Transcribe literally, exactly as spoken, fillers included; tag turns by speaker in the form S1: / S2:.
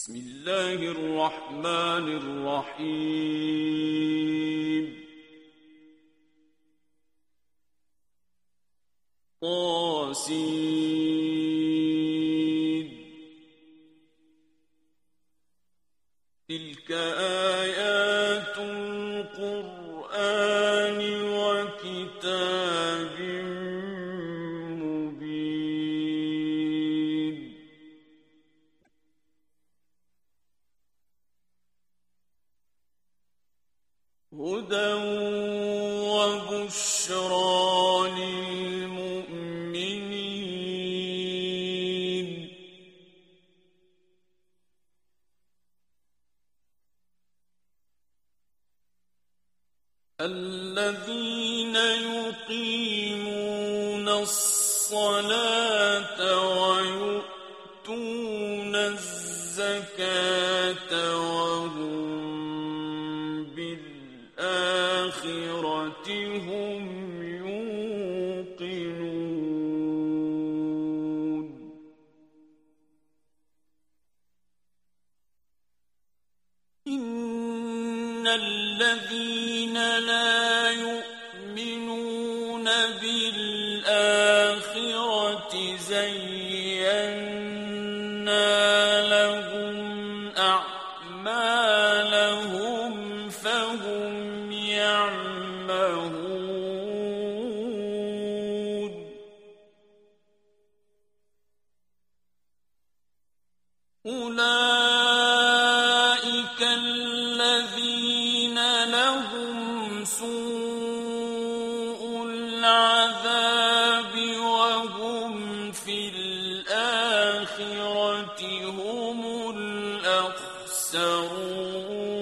S1: بسم الله الرحمن الرحيم طاسين تلك آيات القرآن وكتاب مبين هدى وبشرى للمؤمنين الذين يقيمون الصلاة ويؤتون الزكاة وهم بالآخرة هم يوقنون إن الذين لا يؤمنون بالآخرة زينا لهم أعمالهم فهم يعمهون أولئك الذين لهم سوء العذاب وهم في الآخرة هم الأخسرون